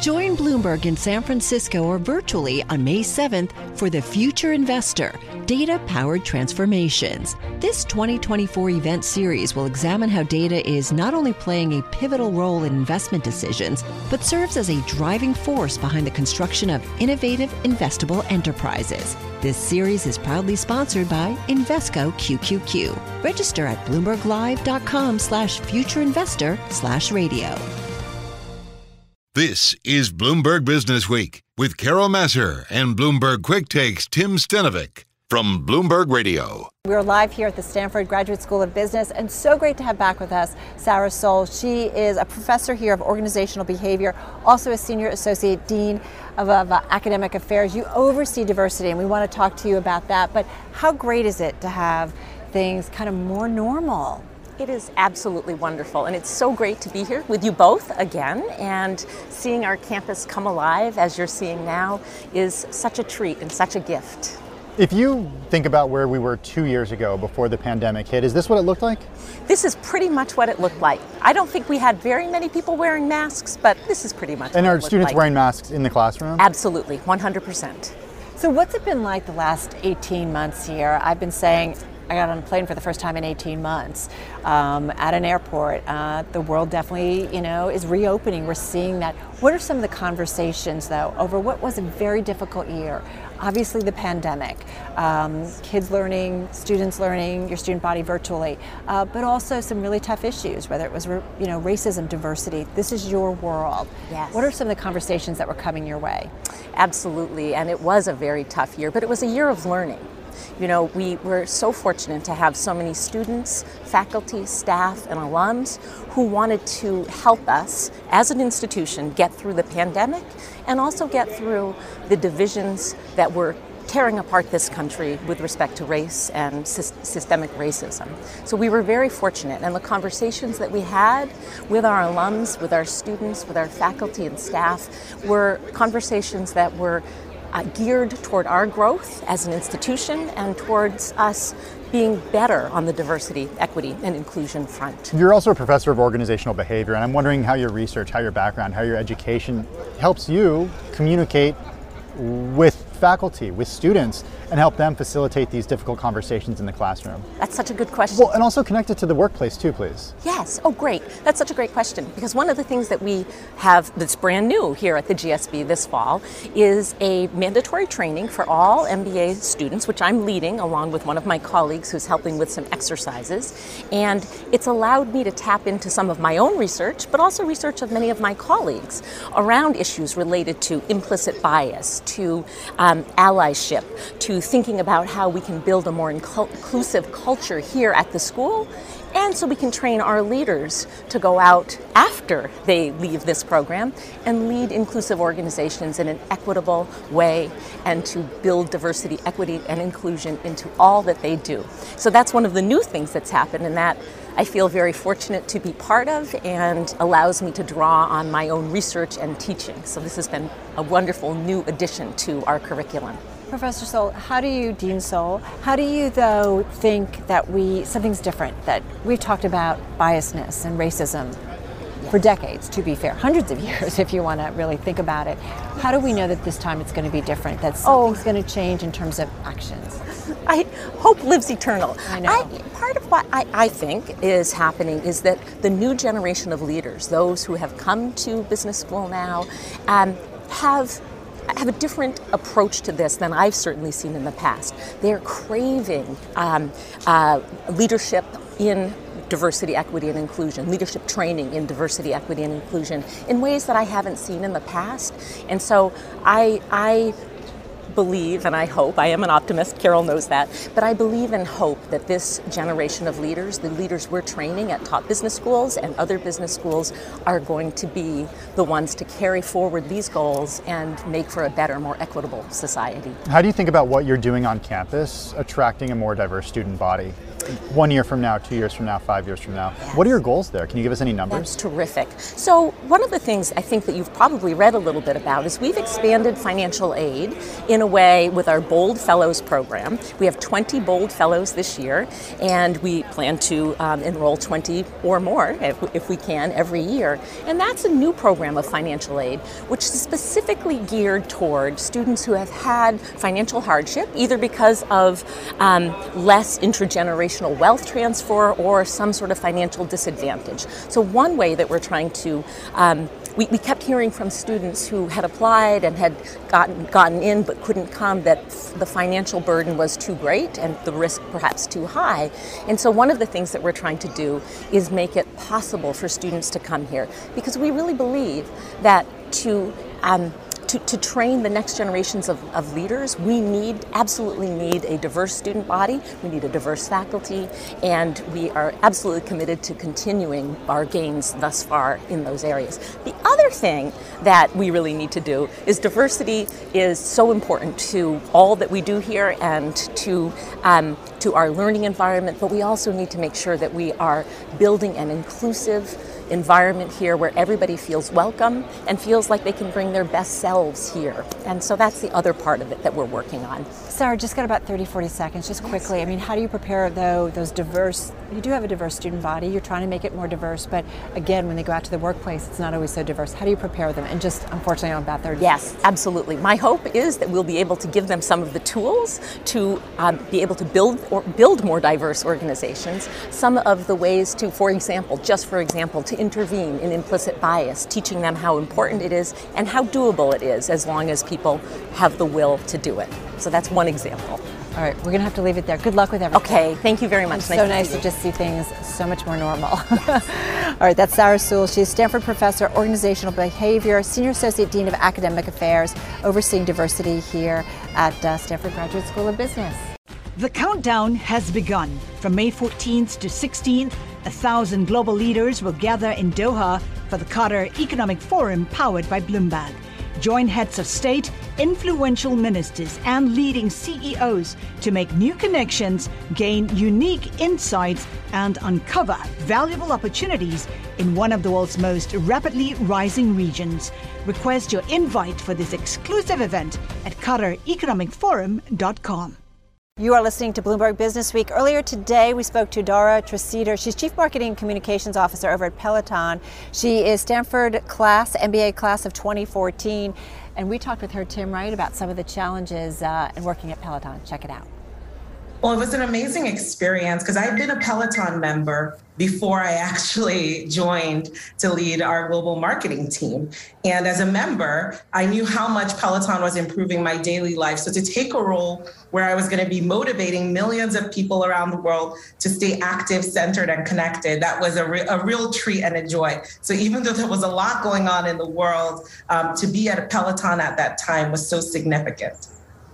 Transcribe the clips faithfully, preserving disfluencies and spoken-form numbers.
Join Bloomberg in San Francisco or virtually on May seventh for The Future Investor, Data-Powered Transformations. This twenty twenty-four event series will examine how data is not only playing a pivotal role in investment decisions, but serves as a driving force behind the construction of innovative, investable enterprises. This series is proudly sponsored by Invesco Q Q Q. Register at bloomberglive.com slash futureinvestor slash radio. This is Bloomberg Business Week with Carol Massar and Bloomberg Quick Takes Tim Stenovic from Bloomberg Radio. We're live here at the Stanford Graduate School of Business, and so great to have back with us Sarah Soul. She is a professor here of organizational behavior, also a senior associate dean of, of uh, academic affairs. You oversee diversity, and we want to talk to you about that. But how great is it to have things kind of more normal? It is absolutely wonderful, and it's so great to be here with you both again, and seeing our campus come alive as you're seeing now is such a treat and such a gift. If you think about where we were two years ago before the pandemic hit, is this what it looked like? This is pretty much what it looked like. I don't think we had very many people wearing masks, but this is pretty much and what are it looked students like. wearing masks in the classroom? Absolutely, one hundred percent. So what's it been like the last eighteen months here? I've been saying I got on a plane for the first time in eighteen months um, at an airport. Uh, the world definitely, you know, is reopening. We're seeing that. What are some of the conversations, though, over what was a very difficult year? Obviously, the pandemic, um, kids learning, students learning, your student body virtually, uh, but also some really tough issues, whether it was, you know, racism, diversity. This is your world. Yes. What are some of the conversations that were coming your way? Absolutely, and it was a very tough year, but it was a year of learning. You know, we were so fortunate to have so many students, faculty, staff, and alums who wanted to help us as an institution get through the pandemic and also get through the divisions that were tearing apart this country with respect to race and sy- systemic racism. So we were very fortunate, and the conversations that we had with our alums, with our students, with our faculty and staff were conversations that were Uh, geared toward our growth as an institution and towards us being better on the diversity, equity, and inclusion front. You're also a professor of organizational behavior, and I'm wondering how your research, how your background, how your education helps you communicate with faculty, with students, and help them facilitate these difficult conversations in the classroom. That's such a good question. Well, and also connect it to the workplace too, please. Yes, oh great. That's such a great question, because one of the things that we have that's brand new here at the G S B this fall is a mandatory training for all M B A students, which I'm leading along with one of my colleagues who's helping with some exercises. And it's allowed me to tap into some of my own research, but also research of many of my colleagues around issues related to implicit bias, to um, allyship, to thinking about how we can build a more incl- inclusive culture here at the school, and so we can train our leaders to go out after they leave this program and lead inclusive organizations in an equitable way and to build diversity, equity, and inclusion into all that they do. So that's one of the new things that's happened, and that I feel very fortunate to be part of and allows me to draw on my own research and teaching. So this has been a wonderful new addition to our curriculum. Professor Soul, how do you, Dean Soul, how do you though think that we, something's different, that we've talked about biasness and racism for decades, to be fair, hundreds of years if you want to really think about it. How do we know that this time it's going to be different, that something's oh. going to change in terms of actions? I hope lives eternal. I know. I, part of what I, I think is happening is that the new generation of leaders, those who have come to business school now, um, have have a different approach to this than I've certainly seen in the past. They're craving um, uh, leadership in diversity, equity, and inclusion, leadership training in diversity, equity, and inclusion in ways that I haven't seen in the past. And so I, I believe, and I hope, I am an optimist, Carol knows that, but I believe and hope that this generation of leaders, the leaders we're training at top business schools and other business schools, are going to be the ones to carry forward these goals and make for a better, more equitable society. How do you think about what you're doing on campus, attracting a more diverse student body? one year from now, two years from now, five years from now. Yes. What are your goals there? Can you give us any numbers? That's terrific. So one of the things I think that you've probably read a little bit about is we've expanded financial aid in a way with our Bold Fellows program. We have twenty Bold Fellows this year, and we plan to um, enroll twenty or more, if, if we can, every year. And that's a new program of financial aid, which is specifically geared toward students who have had financial hardship, either because of um, less intergenerational wealth transfer or some sort of financial disadvantage. So one way that we're trying to, um, we, we kept hearing from students who had applied and had gotten, gotten in but couldn't come that the financial burden was too great and the risk perhaps too high. And so one of the things that we're trying to do is make it possible for students to come here, because we really believe that to um, To, to train the next generations of, of leaders, we need, absolutely need a diverse student body, we need a diverse faculty, and we are absolutely committed to continuing our gains thus far in those areas. The other thing that we really need to do is diversity is so important to all that we do here and to, um, to our learning environment, but we also need to make sure that we are building an inclusive environment here where everybody feels welcome and feels like they can bring their best selves here. And so that's the other part of it that we're working on. Sarah, just got about thirty, forty seconds, just quickly. I mean, how do you prepare, though, those diverse, you do have a diverse student body, you're trying to make it more diverse, but again, when they go out to the workplace, it's not always so diverse. How do you prepare them? And just, unfortunately, on about thirty Yes, absolutely. My hope is that we'll be able to give them some of the tools to um, be able to build or build more diverse organizations. Some of the ways to, for example, just for example, to intervene in implicit bias, teaching them how important it is and how doable it is as long as people have the will to do it. So that's one example. All right, we're going to have to leave it there. Good luck with everything. Okay, thank you very much. It's nice so to nice see to just see things so much more normal. All right, that's Sarah Sewell. She's Stanford Professor, Organizational Behavior, Senior Associate Dean of Academic Affairs, overseeing diversity here at uh, Stanford Graduate School of Business. The countdown has begun. From May fourteenth to sixteenth, a thousand global leaders will gather in Doha for the Qatar Economic Forum powered by Bloomberg. Join heads of state, influential ministers, and leading C E Os to make new connections, gain unique insights, and uncover valuable opportunities in one of the world's most rapidly rising regions. Request your invite for this exclusive event at qatar economic forum dot com. You are listening to Bloomberg Business Week. Earlier today, we spoke to Dara Treseder. She's Chief Marketing and Communications Officer over at Peloton. She is Stanford class, M B A class of twenty fourteen. And we talked with her, Tim, right, about some of the challenges uh, in working at Peloton. Check it out. Well, it was an amazing experience because I've been a Peloton member before I actually joined to lead our global marketing team. And as a member, I knew how much Peloton was improving my daily life. So to take a role where I was going to be motivating millions of people around the world to stay active, centered, and connected, that was a, re- a real treat and a joy. So even though there was a lot going on in the world, um, to be at a Peloton at that time was so significant.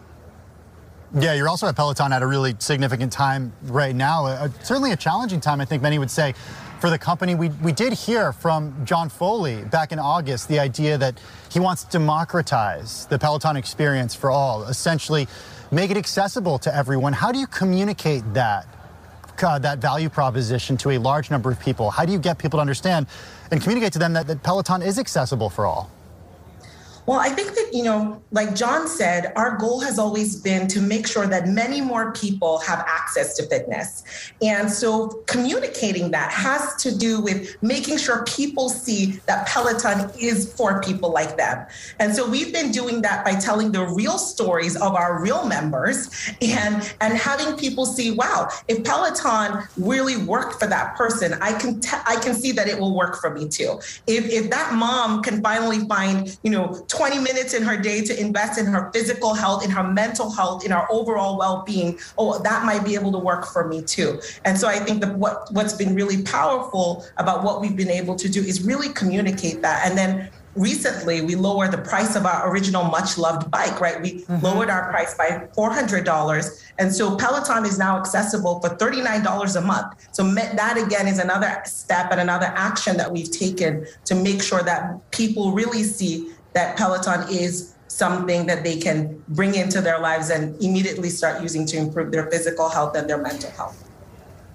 Yeah, you're also at Peloton at a really significant time right now, uh, certainly a challenging time, I think many would say, for the company. We, we did hear from John Foley back in August the idea that he wants to democratize the Peloton experience for all, essentially make it accessible to everyone. How do you communicate that, uh, that value proposition to a large number of people? How do you get people to understand and communicate to them that, that Peloton is accessible for all? Well, I think that, you know, like John said, our goal has always been to make sure that many more people have access to fitness. And so communicating that has to do with making sure people see that Peloton is for people like them. And so we've been doing that by telling the real stories of our real members and, and having people see, wow, if Peloton really worked for that person, I can t- I can see that it will work for me too. If, if that mom can finally find, you know, twenty minutes in her day to invest in her physical health, in her mental health, in her overall well-being, oh, that might be able to work for me too. And so I think that what, what's been really powerful about what we've been able to do is really communicate that. And then recently, we lowered the price of our original much-loved bike, right? We mm-hmm. lowered our price by four hundred dollars. And so Peloton is now accessible for thirty-nine dollars a month. So that, again, is another step and another action that we've taken to make sure that people really see that Peloton is something that they can bring into their lives and immediately start using to improve their physical health and their mental health.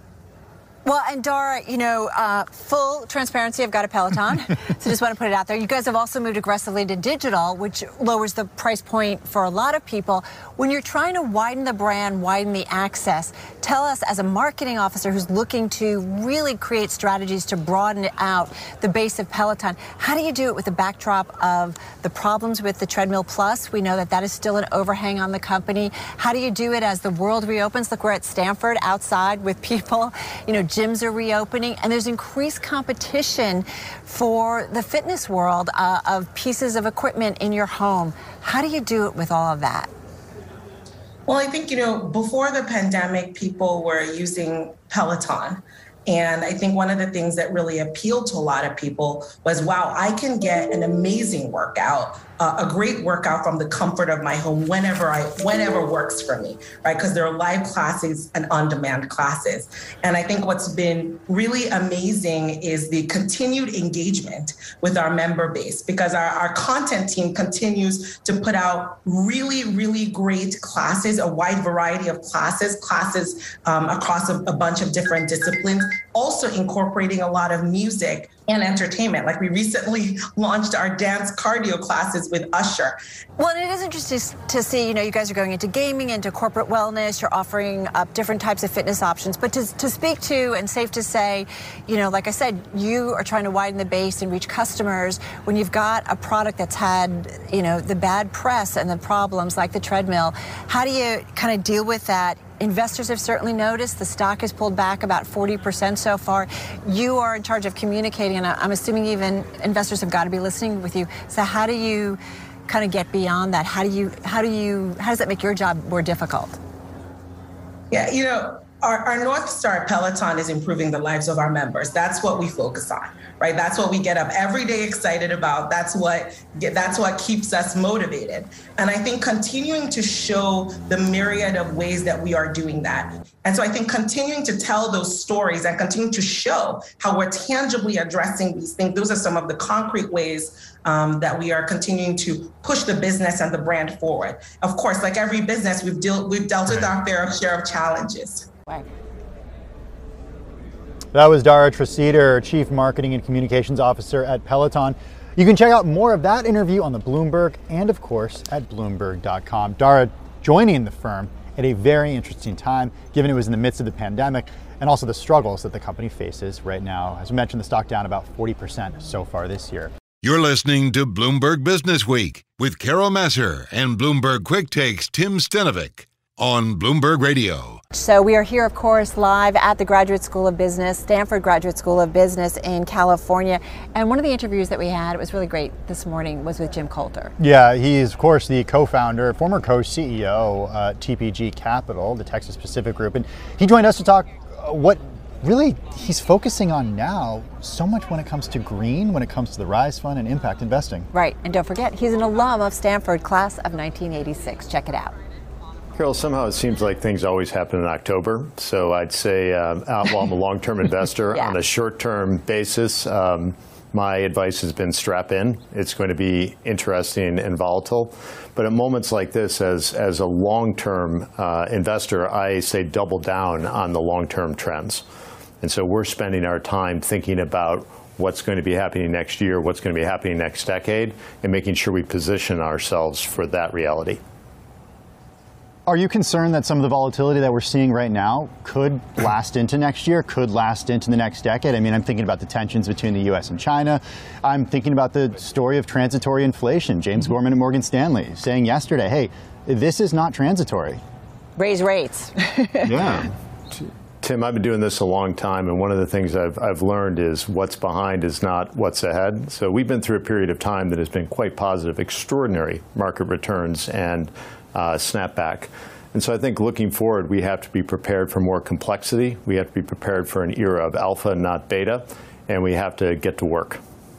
Well, and Dara, you know, uh, full transparency, I've got a Peloton, so just want to put it out there. You guys have also moved aggressively to digital, which lowers the price point for a lot of people. When you're trying to widen the brand, widen the access, tell us, as a marketing officer who's looking to really create strategies to broaden out the base of Peloton, how do you do it with the backdrop of the problems with the Treadmill Plus? We know that that is still an overhang on the company. How do you do it as the world reopens? Look, we're at Stanford outside with people, you know, gyms are reopening, and there's increased competition for the fitness world uh, of pieces of equipment in your home. How do you do it with all of that? Well, I think, you know, before the pandemic, people were using Peloton. And I think one of the things that really appealed to a lot of people was, wow, I can get an amazing workout, uh, a great workout from the comfort of my home whenever I, whenever works for me, right? Because there are live classes and on-demand classes. And I think what's been really amazing is the continued engagement with our member base, because our, our content team continues to put out really, really great classes, a wide variety of classes, classes um, across a, a bunch of different disciplines, also incorporating a lot of music and entertainment. Like we recently launched our dance cardio classes with Usher. Well, and it is interesting to see, you know, you guys are going into gaming, into corporate wellness, you're offering up different types of fitness options. But to, to speak to, and safe to say, you know, like I said, you are trying to widen the base and reach customers when you've got a product that's had, you know, the bad press and the problems like the treadmill. How do you kind of deal with that? Investors have certainly noticed the stock has pulled back about forty percent so far. You are in charge of communicating, and I'm assuming even investors have got to be listening with you. So how do you kind of get beyond that? How do you, how do you, how does that make your job more difficult? Yeah, you know, our, our North Star at Peloton is improving the lives of our members. That's what we focus on, right? That's what we get up every day excited about. That's what that's what keeps us motivated. And I think continuing to show the myriad of ways that we are doing that. And so I think continuing to tell those stories and continue to show how we're tangibly addressing these things, those are some of the concrete ways um, that we are continuing to push the business and the brand forward. Of course, like every business, we've, deal, we've dealt with our fair share of challenges. Right. That was Dara Treseder, Chief Marketing and Communications Officer at Peloton. You can check out more of that interview on the Bloomberg and, of course, at Bloomberg dot com. Dara joining the firm at a very interesting time, given it was in the midst of the pandemic and also the struggles that the company faces right now. As we mentioned, the stock down about forty percent so far this year. You're listening to Bloomberg Business Week with Carol Massar and Bloomberg Quick Takes Tim Stenovic on Bloomberg Radio. So we are here, of course, live at the Graduate School of Business, Stanford Graduate School of Business in California. And one of the interviews that we had, it was really great this morning, was with Jim Coulter. Yeah, he is, of course, the co-founder, former co-C E O at T P G Capital, the Texas Pacific Group. And he joined us to talk what really he's focusing on now, so much when it comes to green, when it comes to the Rise Fund and impact investing. Right, and don't forget, he's an alum of Stanford, class of nineteen eighty-six. Check it out. Carol, somehow it seems like things always happen in October. So I'd say, um, uh, while I'm a long-term investor, yeah. on a short-term basis, um, my advice has been strap in. It's going to be interesting and volatile. But at moments like this, as, as a long-term uh, investor, I say double down on the long-term trends. And so we're spending our time thinking about what's going to be happening next year, what's going to be happening next decade, and making sure we position ourselves for that reality. Are you concerned that some of the volatility that we're seeing right now could last into next year, could last into the next decade? I mean, I'm thinking about the tensions between the U S and China. I'm thinking about the story of transitory inflation. James mm-hmm. Gorman at Morgan Stanley saying yesterday, hey, this is not transitory. Raise rates. Yeah. Tim, I've been doing this a long time, and one of the things I've, I've learned is what's behind is not what's ahead. So we've been through a period of time that has been quite positive, extraordinary market returns and uh, snapback. And so I think looking forward, we have to be prepared for more complexity. We have to be prepared for an era of alpha, not beta, and we have to get to work.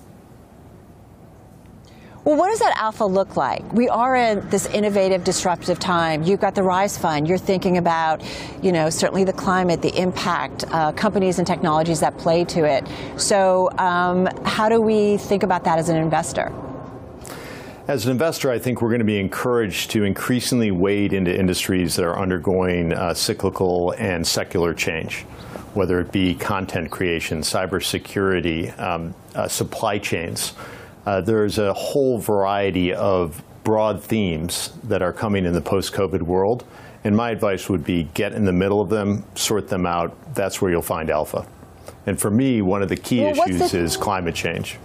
Well, what does that alpha look like? We are in this innovative, disruptive time. You've got the Rise Fund. You're thinking about, you know, certainly the climate, the impact, uh, companies and technologies that play to it. So um, how do we think about that as an investor? As an investor, I think we're going to be encouraged to increasingly wade into industries that are undergoing uh, cyclical and secular change. whether it be content creation, cybersecurity, um, uh, supply chains. Uh, there's a whole variety of broad themes that are coming in the post-COVID world. And my advice would be get in the middle of them, sort them out. That's where you'll find alpha. And for me, one of the key well, issues is climate change.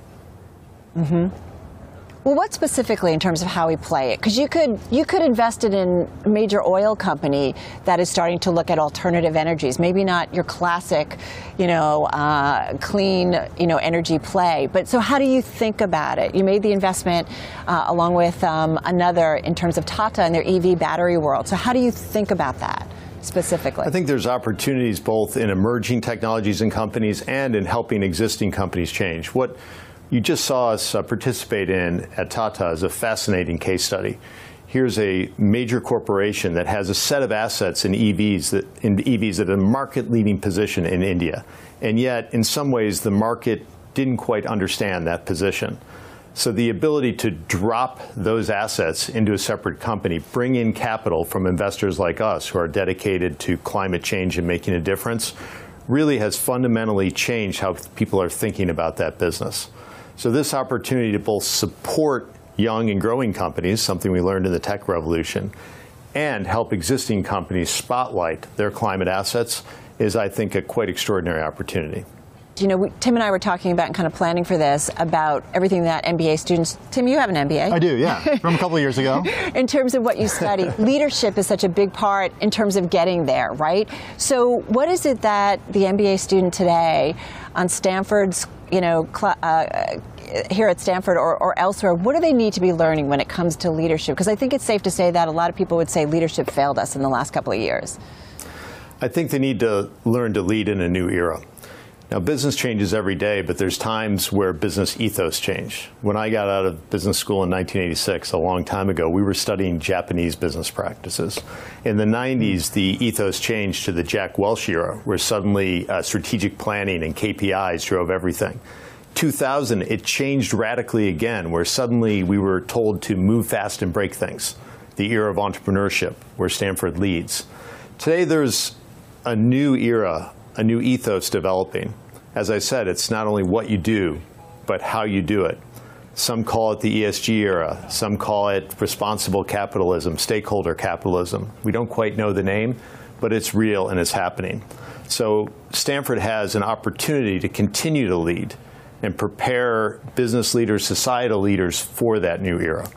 Mm-hmm. Well, what specifically in terms of how we play it? Because you could you could invest it in a major oil company that is starting to look at alternative energies. Maybe not your classic, you know, uh, clean, you know, energy play. But so how do you think about it? You made the investment uh, along with um, another in terms of Tata and their E V battery world. So how do you think about that specifically? I think there's opportunities both in emerging technologies and companies and in helping existing companies change. What you just saw us uh, participate in at Tata is a fascinating case study. Here's a major corporation that has a set of assets in E Vs that in E Vs at a market-leading position in India, and yet in some ways the market didn't quite understand that position. So the ability to drop those assets into a separate company, bring in capital from investors like us who are dedicated to climate change and making a difference, really has fundamentally changed how people are thinking about that business. So this opportunity to both support young and growing companies, something we learned in the tech revolution, and help existing companies spotlight their climate assets is, I think, a quite extraordinary opportunity. You know, we, Tim and I were talking about and kind of planning for this about everything that M B A students. Tim, you have an M B A. I do, yeah, from a couple of years ago. In terms of what you study, leadership is such a big part in terms of getting there, right? So what is it that the M B A student today on Stanford's, you know, cl- uh, here at Stanford or, or elsewhere, what do they need to be learning when it comes to leadership? Because I think it's safe to say that a lot of people would say leadership failed us in the last couple of years. I think they need to learn to lead in a new era. Now, business changes every day, but there's times where business ethos change. When I got out of business school in nineteen eighty-six, a long time ago, we were studying Japanese business practices. In the nineties, the ethos changed to the Jack Welch era, where suddenly uh, strategic planning and K P Is drove everything. two thousand, it changed radically again, where suddenly we were told to move fast and break things. The era of entrepreneurship, where Stanford leads. Today, there's a new era, a new ethos developing. As I said, it's not only what you do, but how you do it. Some call it the E S G era. Some call it responsible capitalism, stakeholder capitalism. We don't quite know the name, but it's real and it's happening. So Stanford has an opportunity to continue to lead and prepare business leaders, societal leaders for that new era.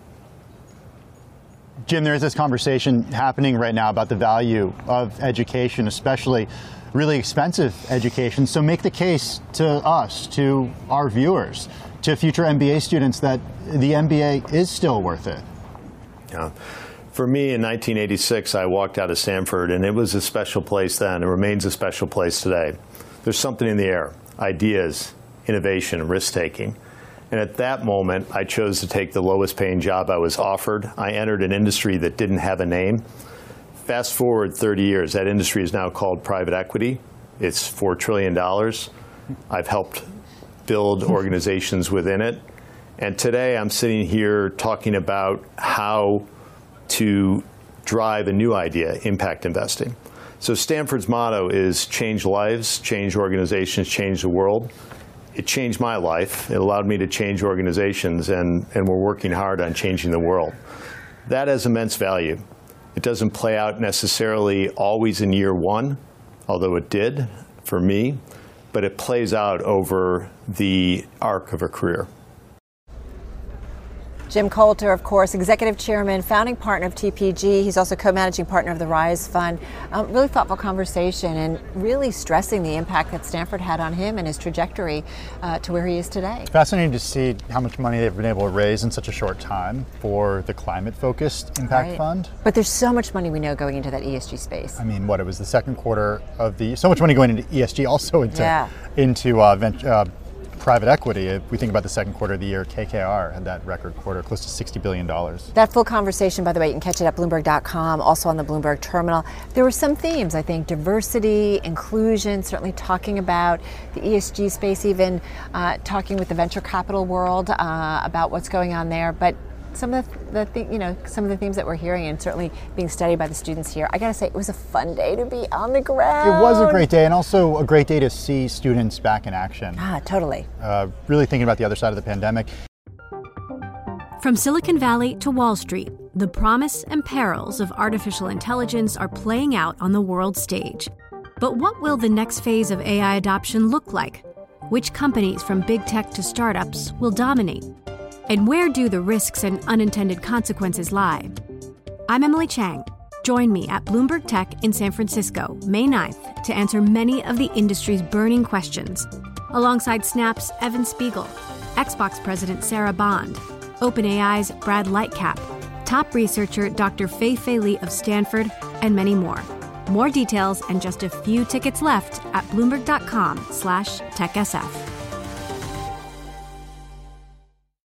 Jim, there is this conversation happening right now about the value of education, especially really expensive education. So make the case to us, to our viewers, to future M B A students that the M B A is still worth it. Yeah. For me, in nineteen eighty-six, I walked out of Stanford, and it was a special place then. It remains a special place today. There's something in the air, ideas, innovation, risk-taking. And at that moment, I chose to take the lowest paying job I was offered. I entered an industry that didn't have a name. Fast forward thirty years, that industry is now called private equity. It's four trillion dollars. I've helped build organizations within it. And today I'm sitting here talking about how to drive a new idea, impact investing. So Stanford's motto is change lives, change organizations, change the world. It changed my life. It allowed me to change organizations, and, and we're working hard on changing the world. That has immense value. It doesn't play out necessarily always in year one, although it did for me, but it plays out over the arc of a career. Jim Coulter, of course, Executive Chairman, founding partner of T P G. He's also co-managing partner of the Rise Fund. Um, really thoughtful conversation and really stressing the impact that Stanford had on him and his trajectory uh, to where he is today. It's fascinating to see how much money they've been able to raise in such a short time for the climate-focused impact right. fund. But there's so much money we know going into that E S G space. I mean, what, it was the second quarter of the, so much money going into E S G, also into, yeah. into uh, venture, uh, private equity. If we think about the second quarter of the year, K K R had that record quarter, close to sixty billion dollars. That full conversation, by the way, you can catch it at Bloomberg dot com, also on the Bloomberg terminal. There were some themes, I think, diversity, inclusion, certainly talking about the E S G space, even uh, talking with the venture capital world uh, about what's going on there. But some of the, the th- you know, some of the themes that we're hearing and certainly being studied by the students here, I gotta say, it was a fun day to be on the ground. It was a great day, and also a great day to see students back in action. Ah, totally. Uh, really thinking about the other side of the pandemic. From Silicon Valley to Wall Street, the promise and perils of artificial intelligence are playing out on the world stage. But what will the next phase of A I adoption look like? Which companies from big tech to startups will dominate? And where do the risks and unintended consequences lie? I'm Emily Chang. Join me at Bloomberg Tech in San Francisco, May ninth, to answer many of the industry's burning questions, alongside Snap's Evan Spiegel, Xbox President Sarah Bond, OpenAI's Brad Lightcap, top researcher Doctor Fei-Fei Li of Stanford, and many more. More details and just a few tickets left at bloomberg.com slash techsf.